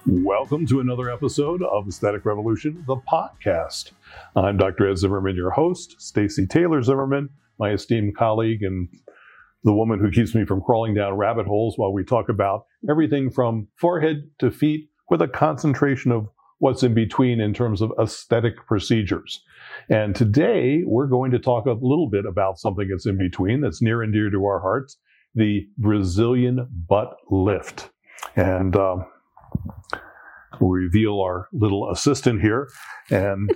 Welcome to another episode of Aesthetic Revolution, the podcast. I'm Dr. Ed Zimmerman, your host. Stacy Taylor Zimmerman, my esteemed colleague and the woman who keeps me from crawling down rabbit holes while we talk about everything from forehead to feet with a concentration of what's in between in terms of aesthetic procedures. And today we're going to talk a little bit about something that's in between, that's near and dear to our hearts, the Brazilian butt lift. And we'll reveal our little assistant here. And,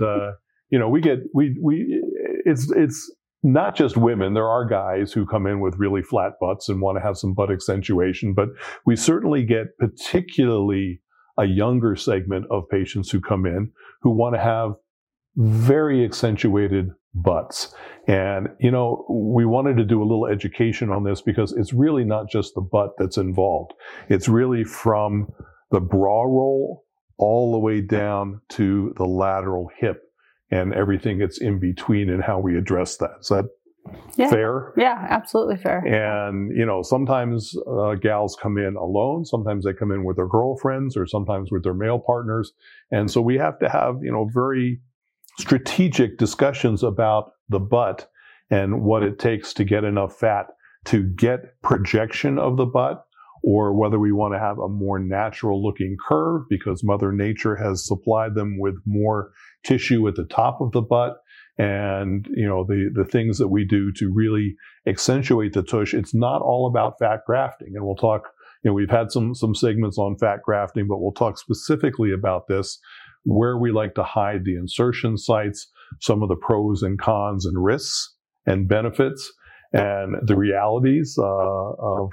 it's not just women. There are guys who come in with really flat butts and want to have some butt accentuation, but we certainly get particularly a younger segment of patients who come in who want to have very accentuated butts. And, we wanted to do a little education on this because it's really not just the butt that's involved. It's really from the bra roll all the way down to the lateral hip and everything that's in between and how we address that. Is that fair? Yeah, absolutely fair. And, sometimes gals come in alone. Sometimes they come in with their girlfriends or sometimes with their male partners. And so we have to have, very strategic discussions about the butt and what it takes to get enough fat to get projection of the butt, or whether we want to have a more natural looking curve because Mother Nature has supplied them with more tissue at the top of the butt. And, the things that we do to really accentuate the tush, it's not all about fat grafting. And we'll talk, we've had some segments on fat grafting, but we'll talk specifically about this, where we like to hide the insertion sites, some of the pros and cons and risks and benefits, and the realities of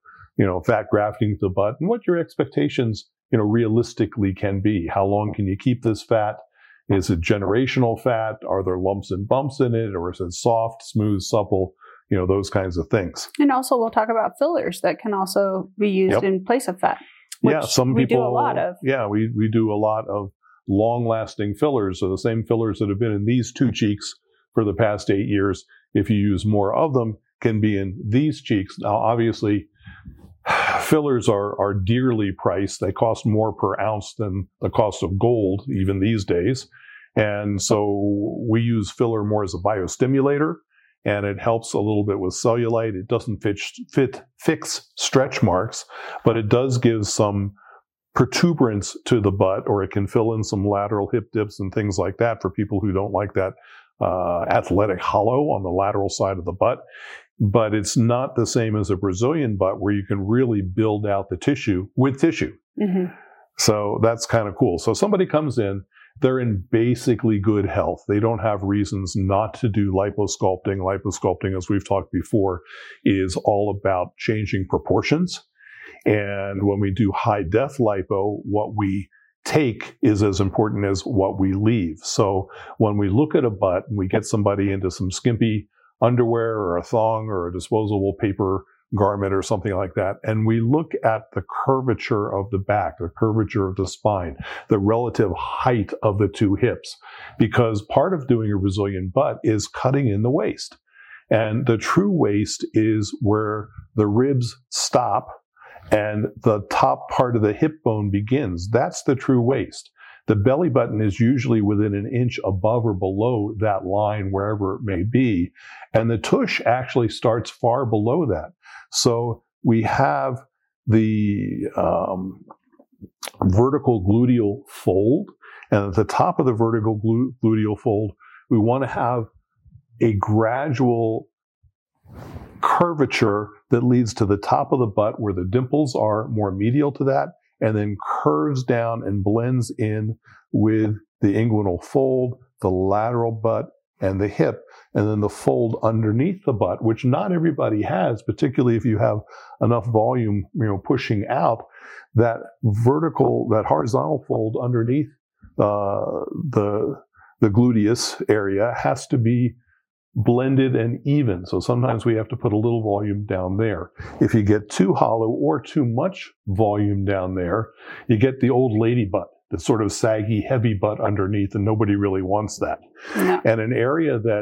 fat grafting to the butt, and what your expectations, realistically can be. How long can you keep this fat? Is it generational fat? Are there lumps and bumps in it? Or is it soft, smooth, supple? Those kinds of things. And also we'll talk about fillers that can also be used in place of fat. Yeah, some people do a lot of. Yeah, we do a lot of long-lasting fillers. So the same fillers that have been in these two cheeks for the past 8 years, if you use more of them, can be in these cheeks. Now, obviously, fillers are dearly priced. They cost more per ounce than the cost of gold, even these days. And so we use filler more as a biostimulator, and it helps a little bit with cellulite. It doesn't fix stretch marks, but it does give some protuberance to the butt, or it can fill in some lateral hip dips and things like that for people who don't like that athletic hollow on the lateral side of the butt. But it's not the same as a Brazilian butt where you can really build out the tissue with tissue. Mm-hmm. So that's kind of cool. So somebody comes in, they're in basically good health. They don't have reasons not to do liposculpting. Liposculpting, as we've talked before, is all about changing proportions. And when we do high def lipo, what we take is as important as what we leave. So when we look at a butt and we get somebody into some skimpy underwear or a thong or a disposable paper garment or something like that, and we look at the curvature of the back, the curvature of the spine, the relative height of the two hips, because part of doing a Brazilian butt is cutting in the waist. And the true waist is where the ribs stop and the top part of the hip bone begins. That's the true waist. The belly button is usually within an inch above or below that line, wherever it may be. And the tush actually starts far below that. So we have the vertical gluteal fold. And at the top of the vertical gluteal fold, we want to have a gradual curvature that leads to the top of the butt where the dimples are more medial to that, and then curves down and blends in with the inguinal fold, the lateral butt, and the hip, and then the fold underneath the butt, which not everybody has, particularly if you have enough volume, pushing out. That horizontal fold underneath the gluteus area has to be blended and even. So sometimes we have to put a little volume down there. If you get too hollow or too much volume down there, you get the old lady butt, the sort of saggy, heavy butt underneath, and nobody really wants that. No. And an area that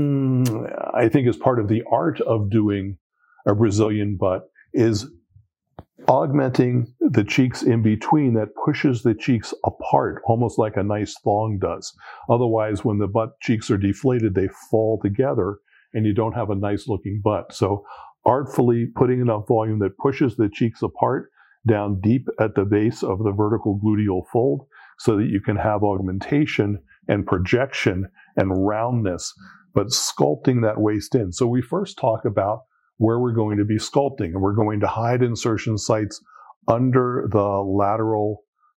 I think is part of the art of doing a Brazilian butt is augmenting the cheeks in between that pushes the cheeks apart, almost like a nice thong does. Otherwise, when the butt cheeks are deflated, they fall together and you don't have a nice looking butt. So artfully putting enough volume that pushes the cheeks apart down deep at the base of the vertical gluteal fold so that you can have augmentation and projection and roundness, but sculpting that waist in. So we first talk about where we're going to be sculpting, and we're going to hide insertion sites under the lateral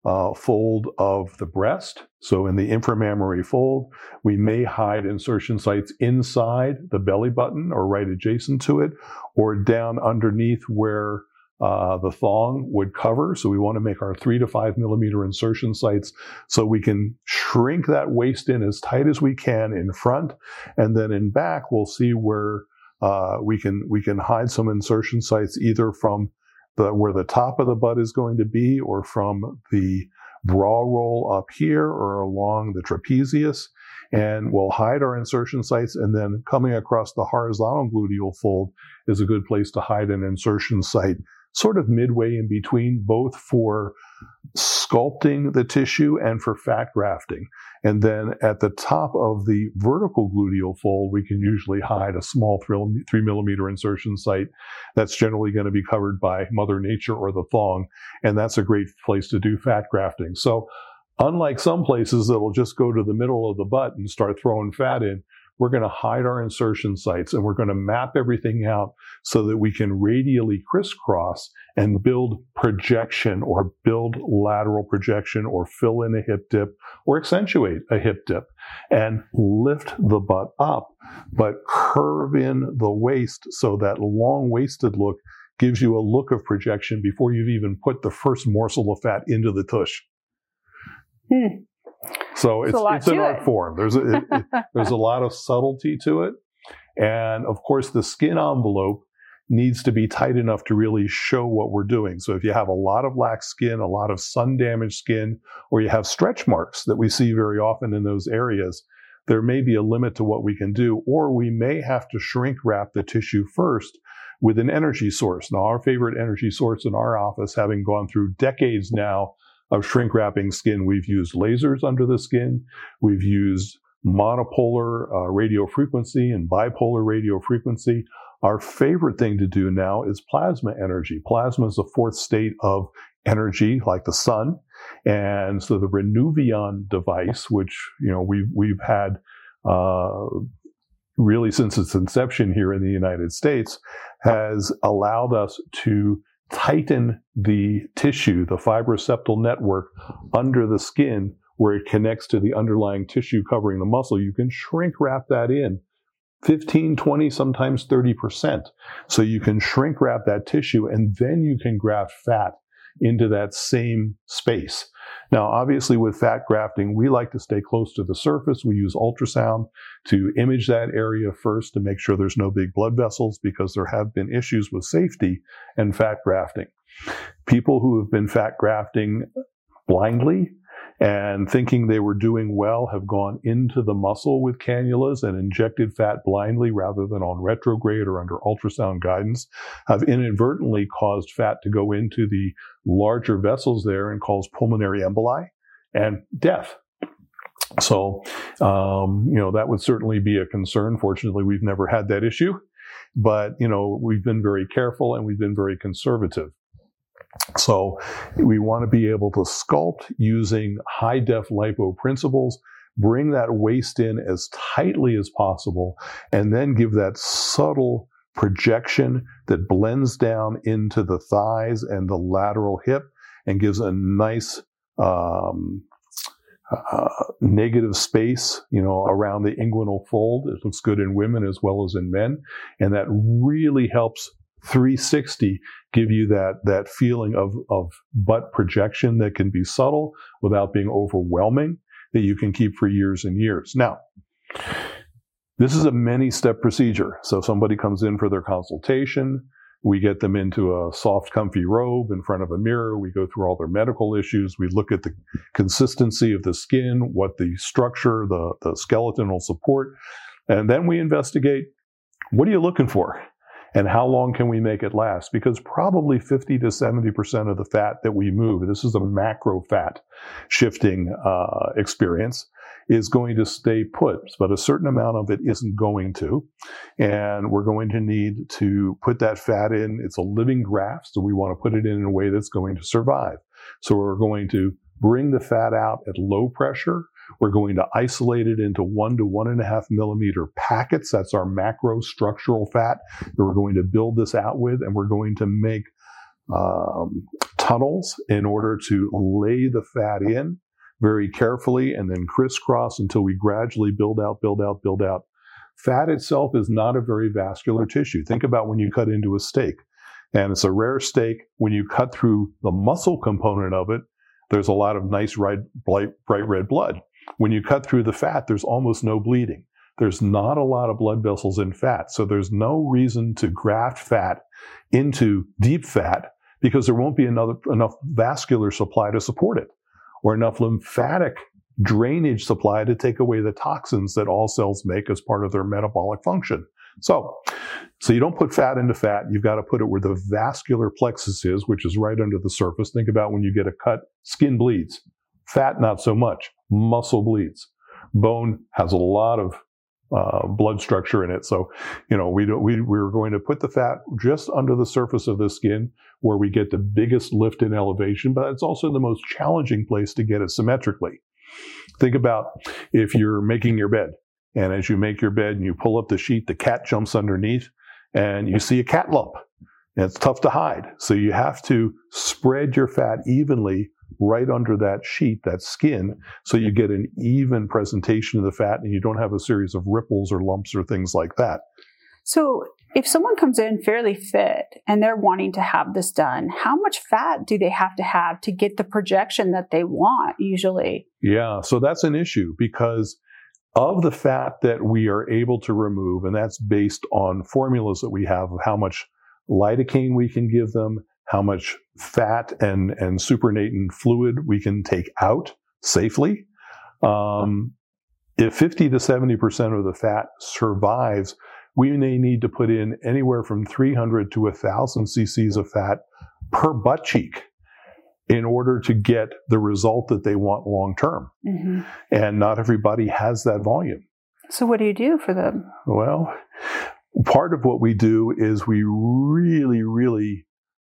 fold of the breast. So in the inframammary fold, we may hide insertion sites inside the belly button or right adjacent to it, or down underneath where the thong would cover. So we want to make our 3 to 5 millimeter insertion sites so we can shrink that waist in as tight as we can in front, and then in back we'll see where we can hide some insertion sites either from where the top of the butt is going to be, or from the bra roll up here, or along the trapezius. And we'll hide our insertion sites, and then coming across the horizontal gluteal fold is a good place to hide an insertion site, sort of midway in between, both for sculpting the tissue and for fat grafting. And then at the top of the vertical gluteal fold, we can usually hide a small 3 millimeter insertion site that's generally going to be covered by Mother Nature or the thong. And that's a great place to do fat grafting. So unlike some places that'll just go to the middle of the butt and start throwing fat in, we're going to hide our insertion sites, and we're going to map everything out so that we can radially crisscross and build projection, or build lateral projection, or fill in a hip dip, or accentuate a hip dip, and lift the butt up, but curve in the waist so that long-waisted look gives you a look of projection before you've even put the first morsel of fat into the tush. So it's an art form. There's a lot of subtlety to it. And of course, the skin envelope needs to be tight enough to really show what we're doing. So if you have a lot of lax skin, a lot of sun damaged skin, or you have stretch marks that we see very often in those areas, there may be a limit to what we can do, or we may have to shrink wrap the tissue first with an energy source. Now, our favorite energy source in our office, having gone through decades now of shrink wrapping skin, we've used lasers under the skin. We've used monopolar radio frequency and bipolar radio frequency. Our favorite thing to do now is plasma energy. Plasma is the fourth state of energy, like the sun. And so the Renuvion device, which, we've had really since its inception here in the United States, has allowed us to tighten the tissue, the fibroseptal network under the skin where it connects to the underlying tissue covering the muscle. You can shrink wrap that in 15, 20, sometimes 30%. So you can shrink wrap that tissue, and then you can graft fat into that same space. Now, obviously with fat grafting, we like to stay close to the surface. We use ultrasound to image that area first to make sure there's no big blood vessels, because there have been issues with safety and fat grafting. People who have been fat grafting blindly and thinking they were doing well have gone into the muscle with cannulas and injected fat blindly rather than on retrograde or under ultrasound guidance, have inadvertently caused fat to go into the larger vessels there and cause pulmonary emboli and death. So, that would certainly be a concern. Fortunately, we've never had that issue, but, we've been very careful and we've been very conservative. So we want to be able to sculpt using high-def lipo principles, bring that waist in as tightly as possible, and then give that subtle projection that blends down into the thighs and the lateral hip and gives a nice negative space, around the inguinal fold. It looks good in women as well as in men. And that really helps 360 give you that feeling of butt projection that can be subtle without being overwhelming, that you can keep for years and years. Now, this is a many-step procedure. So somebody comes in for their consultation. We get them into a soft, comfy robe in front of a mirror. We go through all their medical issues. We look at the consistency of the skin, what the structure, the skeletonal support, and then we investigate, what are you looking for? And how long can we make it last? Because probably 50 to 70% of the fat that we move, this is a macro fat shifting experience, is going to stay put, but a certain amount of it isn't going to. And we're going to need to put that fat in. It's a living graft, so we want to put it in a way that's going to survive. So we're going to bring the fat out at low pressure. We're going to isolate it into 1 to 1.5 millimeter packets. That's our macro structural fat that we're going to build this out with. And we're going to make tunnels in order to lay the fat in very carefully and then crisscross until we gradually build out. Fat itself is not a very vascular tissue. Think about when you cut into a steak. And it's a rare steak. When you cut through the muscle component of it, there's a lot of nice bright red blood. When you cut through the fat, there's almost no bleeding. There's not a lot of blood vessels in fat. So there's no reason to graft fat into deep fat because there won't be enough vascular supply to support it or enough lymphatic drainage supply to take away the toxins that all cells make as part of their metabolic function. So you don't put fat into fat. You've got to put it where the vascular plexus is, which is right under the surface. Think about when you get a cut, skin bleeds. Fat, not so much. Muscle bleeds. Bone has a lot of blood structure in it. So, we're going to put the fat just under the surface of the skin where we get the biggest lift in elevation, but it's also the most challenging place to get it symmetrically. Think about if you're making your bed, and as you make your bed and you pull up the sheet, the cat jumps underneath and you see a cat lump. And it's tough to hide. So you have to spread your fat evenly right under that sheet, that skin, so you get an even presentation of the fat and you don't have a series of ripples or lumps or things like that. So if someone comes in fairly fit and they're wanting to have this done, how much fat do they have to get the projection that they want usually? Yeah, so that's an issue because of the fat that we are able to remove, and that's based on formulas that we have of how much lidocaine we can give them, how much fat and supernatant fluid we can take out safely. If 50 to 70% of the fat survives, we may need to put in anywhere from 300 to 1,000 cc's of fat per butt cheek in order to get the result that they want long term. Mm-hmm. And not everybody has that volume. So what do you do for them? Well, part of what we do is we really, really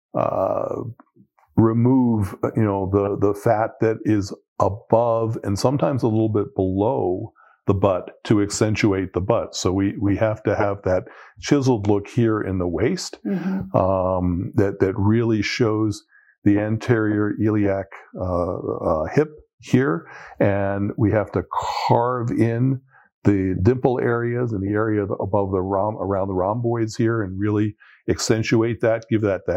remove, the fat that is above and sometimes a little bit below the butt to accentuate the butt. So we have to have that chiseled look here in the waist, mm-hmm. That really shows the anterior iliac hip here, and we have to carve in the dimple areas and the area above the around the rhomboids here, and really accentuate that, give that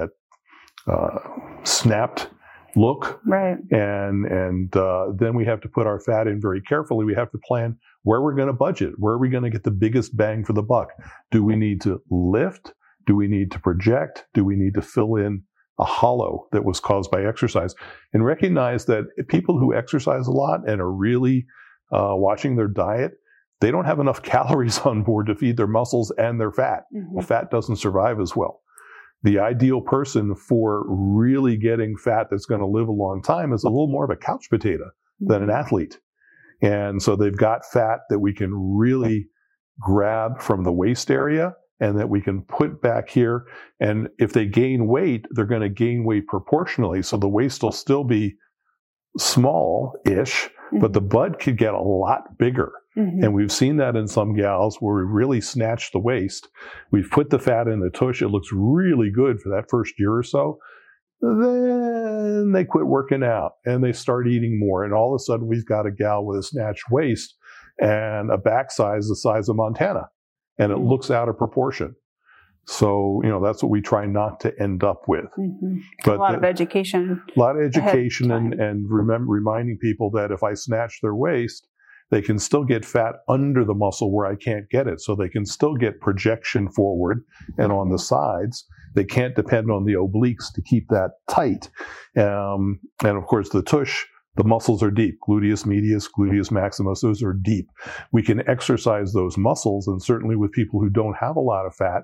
snapped look. Right. And then we have to put our fat in very carefully. We have to plan where we're going to budget. Where are we going to get the biggest bang for the buck? Do we need to lift? Do we need to project? Do we need to fill in a hollow that was caused by exercise? And recognize that people who exercise a lot and are really watching their diet, they don't have enough calories on board to feed their muscles and their fat. Mm-hmm. Well, fat doesn't survive as well. The ideal person for really getting fat that's going to live a long time is a little more of a couch potato mm-hmm. than an athlete. And so they've got fat that we can really grab from the waist area and that we can put back here. And if they gain weight, they're going to gain weight proportionally. So the waist will still be small-ish, mm-hmm. but the butt could get a lot bigger. Mm-hmm. And we've seen that in some gals where we really snatched the waist. We've put the fat in the tush. It looks really good for that first year or so. Then they quit working out and they start eating more. And all of a sudden we've got a gal with a snatched waist and a back size the size of Montana. And it looks out of proportion. So, that's what we try not to end up with. Mm-hmm. But a lot of education. A lot of education and reminding people that if I snatch their waist, they can still get fat under the muscle where I can't get it. So they can still get projection forward and on the sides. They can't depend on the obliques to keep that tight. And of course, the tush, the muscles are deep. Gluteus medius, gluteus maximus, those are deep. We can exercise those muscles. And certainly with people who don't have a lot of fat,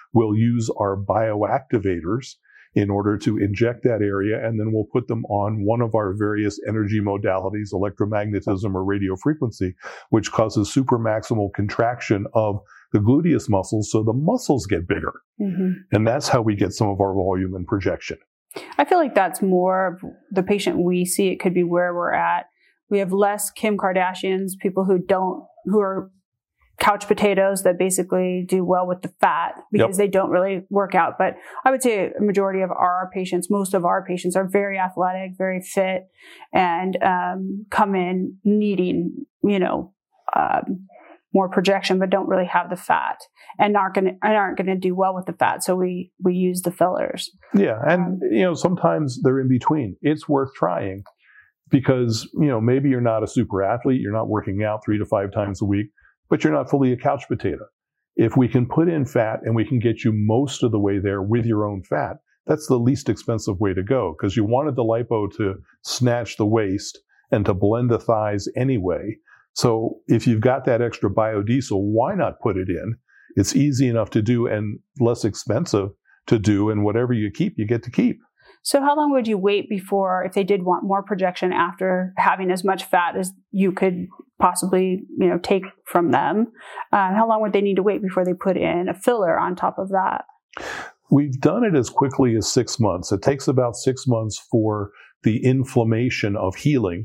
we'll use our bioactivators in order to inject that area, and then we'll put them on one of our various energy modalities, electromagnetism or radio frequency, which causes supermaximal contraction of the gluteus muscles, so the muscles get bigger. Mm-hmm. And that's how we get some of our volume and projection. I feel like that's more of the patient we see. It could be where we're at. We have less Kim Kardashians, people who are couch potatoes that basically do well with the fat because they don't really work out. But I would say a majority of our patients, most of our patients are very athletic, very fit, and come in needing, more projection, but don't really have the fat and aren't going to do well with the fat. So we use the fillers. Yeah. And, sometimes they're in between. It's worth trying because, maybe you're not a super athlete. You're not working out 3 to 5 times a week, but you're not fully a couch potato. If we can put in fat and we can get you most of the way there with your own fat, that's the least expensive way to go, because you wanted the lipo to snatch the waist and to blend the thighs anyway. So if you've got that extra biodiesel, why not put it in? It's easy enough to do and less expensive to do, and whatever you keep, you get to keep. So how long would you wait before, if they did want more projection after having as much fat as you could possibly, take from them, how long would they need to wait before they put in a filler on top of that? We've done it as quickly as 6 months. It takes about 6 months for the inflammation of healing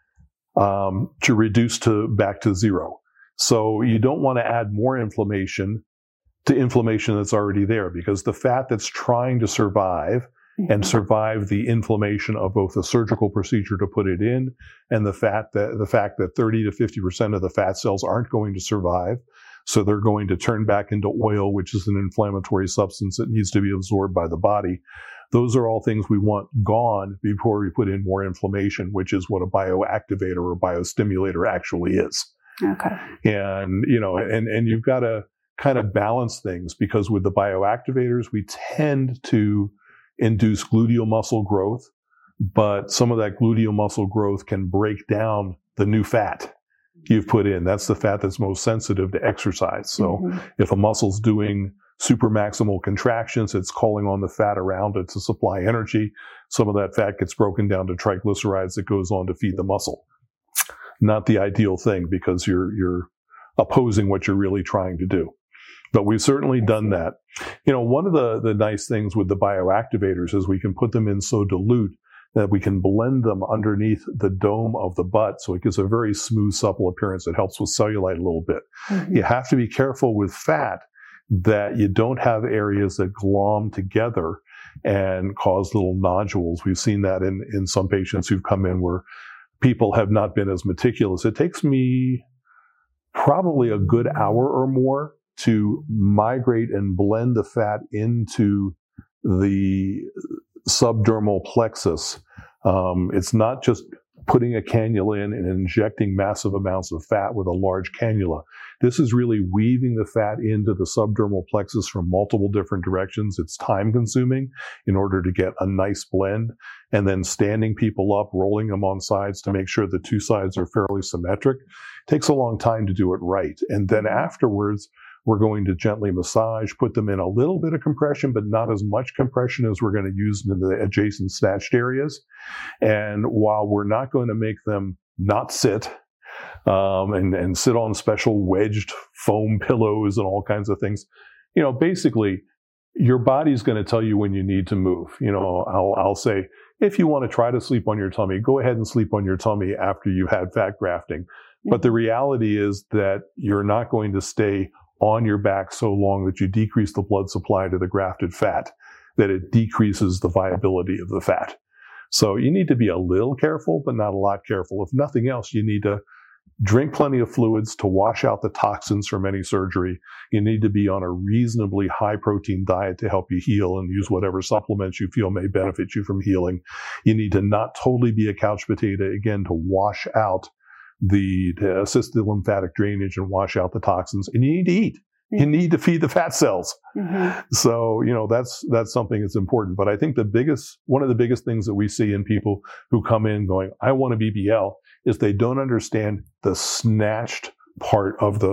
to reduce back to zero. So you don't want to add more inflammation to inflammation that's already there, because the fat that's trying to survive and survive the inflammation of both the surgical procedure to put it in and the fact that 30 to 50% of the fat cells aren't going to survive. So they're going to turn back into oil, which is an inflammatory substance that needs to be absorbed by the body. Those are all things we want gone before we put in more inflammation, which is what a bioactivator or biostimulator actually is. Okay. And, and you've got to kind of balance things, because with the bioactivators, we tend to induce gluteal muscle growth, but some of that gluteal muscle growth can break down the new fat you've put in. That's the fat that's most sensitive to exercise. So if a muscle's doing supermaximal contractions, it's calling on the fat around it to supply energy. Some of that fat gets broken down to triglycerides that goes on to feed the muscle. Not the ideal thing, because you're opposing what you're really trying to do. But we've certainly done that. One of the nice things with the bioactivators is we can put them in so dilute that we can blend them underneath the dome of the butt, so it gives a very smooth, supple appearance. It helps with cellulite a little bit. You have to be careful with fat that you don't have areas that glom together and cause little nodules. We've seen that in some patients who've come in where people have not been as meticulous. It takes me probably a good hour or more to migrate and blend the fat into the subdermal plexus. It's not just putting a cannula in and injecting massive amounts of fat with a large cannula. This is really weaving the fat into the subdermal plexus from multiple different directions. It's time consuming in order to get a nice blend, and then standing people up, rolling them on sides to make sure the two sides are fairly symmetric. It takes a long time to do it right. And then afterwards, we're going to gently massage, put them in a little bit of compression, but not as much compression as we're going to use in the adjacent snatched areas. And while we're not going to make them not sit, and sit on special wedged foam pillows and all kinds of things, basically your body's going to tell you when you need to move. I'll say, if you want to try to sleep on your tummy, go ahead and sleep on your tummy after you've had fat grafting. But the reality is that you're not going to stay on your back so long that you decrease the blood supply to the grafted fat, that it decreases the viability of the fat. So you need to be a little careful, but not a lot careful. If nothing else, you need to drink plenty of fluids to wash out the toxins from any surgery. You need to be on a reasonably high protein diet to help you heal, and use whatever supplements you feel may benefit you from healing. You need to not totally be a couch potato, again, to wash out to assist the lymphatic drainage and wash out the toxins. And you need to eat. You need to feed the fat cells. So, that's something that's important. But I think one of the biggest things that we see in people who come in going, I want a BBL, is they don't understand the snatched part of the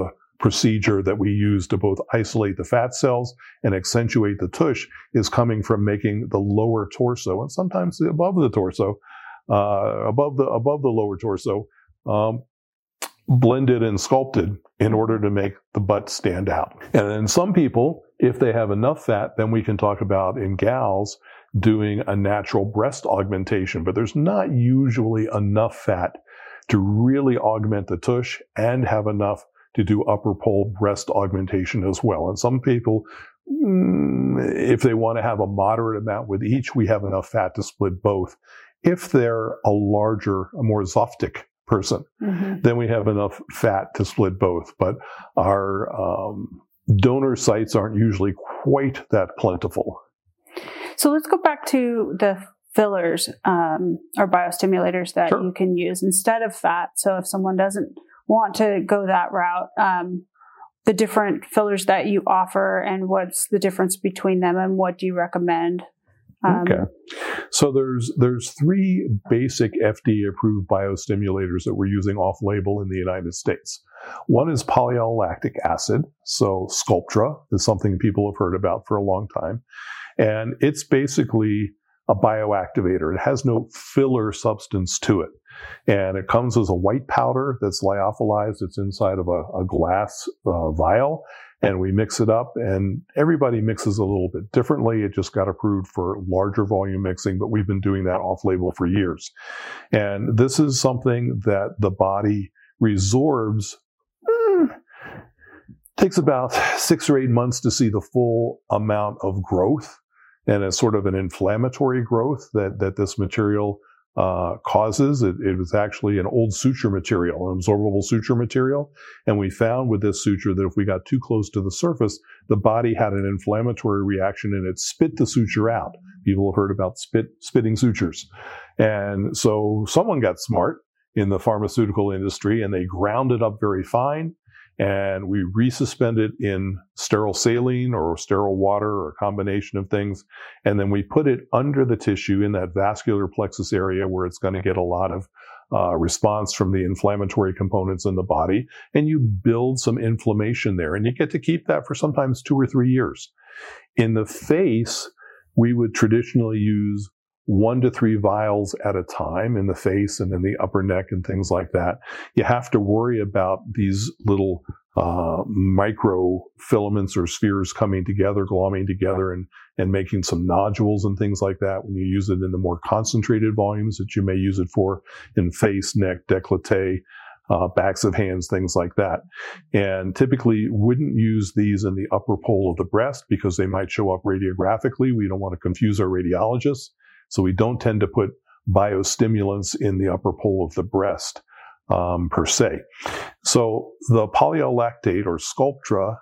procedure that we use to both isolate the fat cells and accentuate the tush is coming from making the lower torso, and sometimes above the torso, above the lower torso, blended and sculpted in order to make the butt stand out. And then some people, if they have enough fat, then we can talk about in gals doing a natural breast augmentation. But there's not usually enough fat to really augment the tush and have enough to do upper pole breast augmentation as well. And some people, if they want to have a moderate amount with each, we have enough fat to split both. If they're a larger, a more Zoftic person, then we have enough fat to split both. But our donor sites aren't usually quite that plentiful. So let's go back to the fillers or biostimulators that you can use instead of fat. So if someone doesn't want to go that route, the different fillers that you offer and what's the difference between them and what do you recommend? Okay. So there's three basic FDA-approved biostimulators that we're using off-label in the United States. One is polyallolactic acid. So Sculptra is something people have heard about for a long time. And it's basically a bioactivator. It has no filler substance to it. And it comes as a white powder that's lyophilized. It's inside of a glass vial. And we mix it up, and everybody mixes a little bit differently. It just got approved for larger volume mixing, but we've been doing that off-label for years. And this is something that the body resorbs. Takes about 6 or 8 months to see the full amount of growth, and it's sort of an inflammatory growth that this material causes. It was actually an old suture material, an absorbable suture material. And we found with this suture that if we got too close to the surface, the body had an inflammatory reaction and it spit the suture out. People have heard about spitting sutures. And so someone got smart in the pharmaceutical industry and they ground it up very fine. And we resuspend it in sterile saline or sterile water or a combination of things. And then we put it under the tissue in that vascular plexus area where it's going to get a lot of response from the inflammatory components in the body. And you build some inflammation there. And you get to keep that for sometimes 2 or 3 years. In the face, we would traditionally use 1 to 3 vials at a time in the face and in the upper neck and things like that. You have to worry about these little microfilaments or spheres coming together, glomming together and making some nodules and things like that when you use it in the more concentrated volumes that you may use it for in face, neck, décolleté, backs of hands, things like that. And typically wouldn't use these in the upper pole of the breast because they might show up radiographically. We don't want to confuse our radiologists. So we don't tend to put biostimulants in the upper pole of the breast per se. So the polyallolactate or Sculptra,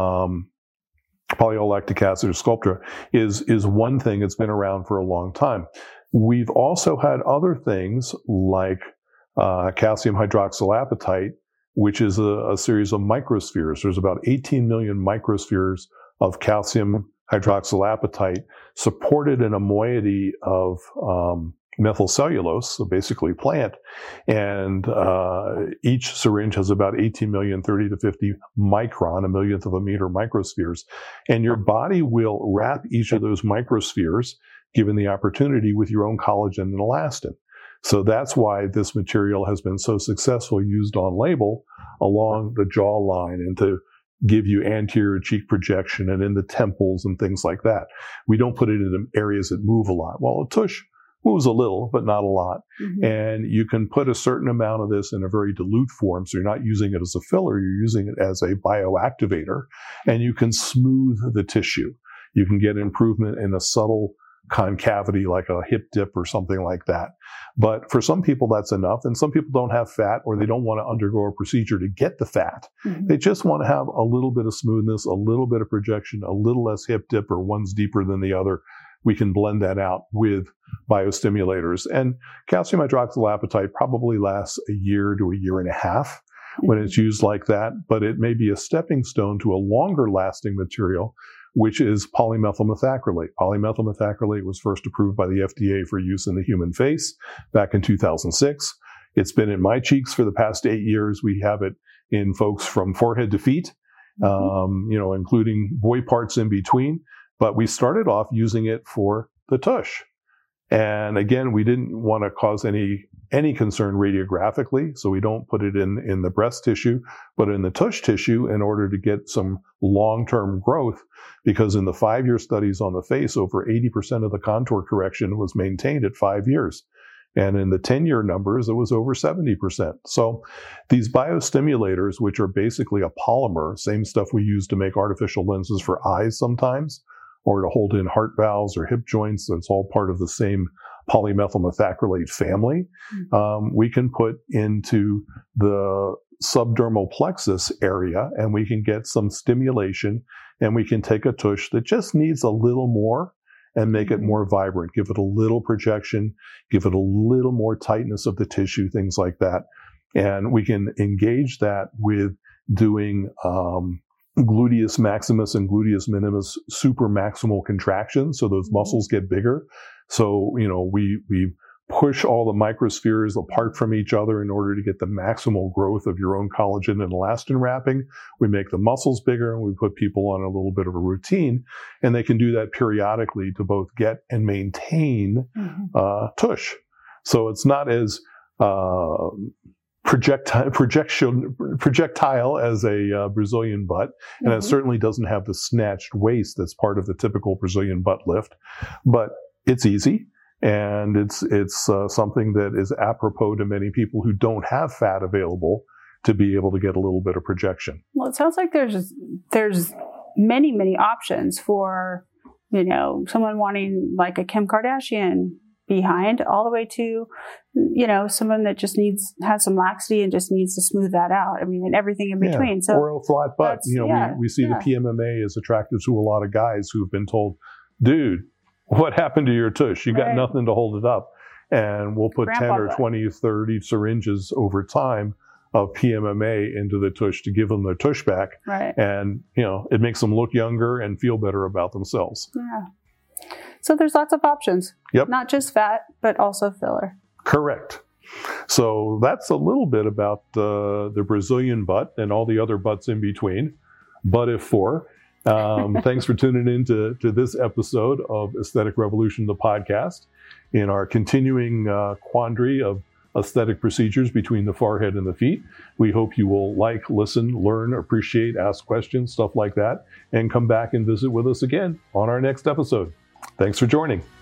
polyallolactic acid or Sculptra is one thing that's been around for a long time. We've also had other things like calcium hydroxylapatite, which is a series of microspheres. There's about 18 million microspheres of calcium hydroxylapatite supported in a moiety of methylcellulose, so basically plant. And each syringe has about 18 million, 30 to 50 micron, a millionth of a meter microspheres. And your body will wrap each of those microspheres, given the opportunity, with your own collagen and elastin. So that's why this material has been so successful used on label along the jawline and to give you anterior cheek projection and in the temples and things like that. We don't put it in areas that move a lot. Well, a tush moves a little, but not a lot. Mm-hmm. And you can put a certain amount of this in a very dilute form. So you're not using it as a filler. You're using it as a bioactivator, and you can smooth the tissue. You can get improvement in a subtle concavity like a hip dip or something like that. But for some people, that's enough. And some people don't have fat or they don't want to undergo a procedure to get the fat. Mm-hmm. They just want to have a little bit of smoothness, a little bit of projection, a little less hip dip, or one's deeper than the other. We can blend that out with biostimulators. And calcium hydroxylapatite probably lasts a year to a year and a half when it's used like that. But it may be a stepping stone to a longer lasting material, which is polymethylmethacrylate. Polymethylmethacrylate was first approved by the FDA for use in the human face back in 2006. It's been in my cheeks for the past 8 years. We have it in folks from forehead to feet, including boy parts in between. But we started off using it for the tush. And again, we didn't want to cause any concern radiographically, so we don't put it in the breast tissue, but in the tush tissue in order to get some long-term growth, because in the 5-year studies on the face, over 80% of the contour correction was maintained at 5 years. And in the 10-year numbers, it was over 70%. So these biostimulators, which are basically a polymer, same stuff we use to make artificial lenses for eyes sometimes, or to hold in heart valves or hip joints, it's all part of the same polymethyl methacrylate family, we can put into the subdermal plexus area, and we can get some stimulation, and we can take a tush that just needs a little more and make it more vibrant, give it a little projection, give it a little more tightness of the tissue, things like that. And we can engage that with doing gluteus maximus and gluteus minimus super maximal contractions, so those muscles get bigger. So, we push all the microspheres apart from each other in order to get the maximal growth of your own collagen and elastin wrapping. We make the muscles bigger, and we put people on a little bit of a routine, and they can do that periodically to both get and maintain tush. So it's not as projectile as a Brazilian butt, and it certainly doesn't have the snatched waist that's part of the typical Brazilian butt lift, but it's easy, and it's something that is apropos to many people who don't have fat available to be able to get a little bit of projection. Well, it sounds like there's many options for someone wanting like a Kim Kardashian behind, all the way to someone that just has some laxity and just needs to smooth that out. I mean, and everything in between. So, or a flat butt. We see the PMMA is attractive to a lot of guys who've been told, dude, what happened to your tush? You got nothing to hold it up. And we'll put 10 or 20, 30 syringes over time of PMMA into the tush to give them their tush back. Right. And, it makes them look younger and feel better about themselves. Yeah. So there's lots of options. Yep. Not just fat, but also filler. Correct. So that's a little bit about the Brazilian butt and all the other butts in between. But if for. Thanks for tuning in to this episode of Aesthetic Revolution, the podcast, in our continuing quandary of aesthetic procedures between the forehead and the feet. We hope you will like, listen, learn, appreciate, ask questions, stuff like that, and come back and visit with us again on our next episode. Thanks for joining.